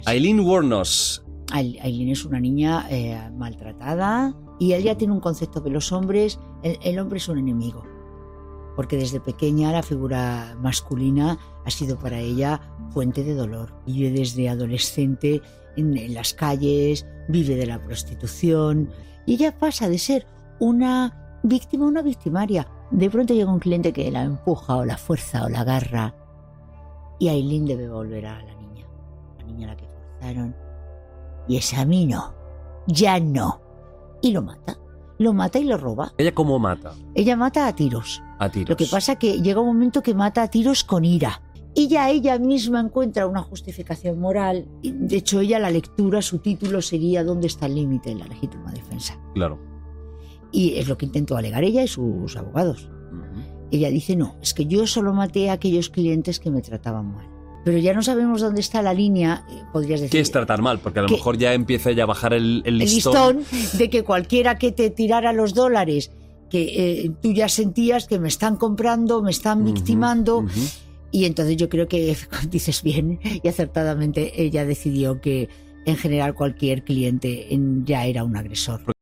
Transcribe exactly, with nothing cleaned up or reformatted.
Aileen Wuornos. Aileen es una niña eh, maltratada y ella tiene un concepto de los hombres, el, el hombre es un enemigo, porque desde pequeña la figura masculina ha sido para ella fuente de dolor. Vive desde adolescente en, en las calles, vive de la prostitución y ella pasa de ser una víctima a una victimaria. De pronto llega un cliente que la empuja o la fuerza o la agarra y Aileen debe volver a la niña, la niña a la que forzaron. Y ese a mí no, ya no. Y lo mata, lo mata y lo roba. ¿Ella cómo mata? Ella mata a tiros. A tiros. Lo que pasa es que llega un momento que mata a tiros con ira. Y ya ella misma encuentra una justificación moral. De hecho, ella, la lectura, su título sería ¿Dónde está el límite de la legítima defensa? Claro. Y es lo que intentó alegar ella y sus abogados. Uh-huh. Ella dice, no, es que yo solo maté a aquellos clientes que me trataban mal. Pero ya no sabemos dónde está la línea, podrías decir... ¿Qué es tratar mal? Porque a lo que, mejor ya empieza ya a bajar el, el listón. El listón de que cualquiera que te tirara los dólares, que eh, tú ya sentías que me están comprando, me están victimando... Uh-huh, uh-huh. Y entonces yo creo que, dices bien y acertadamente, ella decidió que en general cualquier cliente ya era un agresor.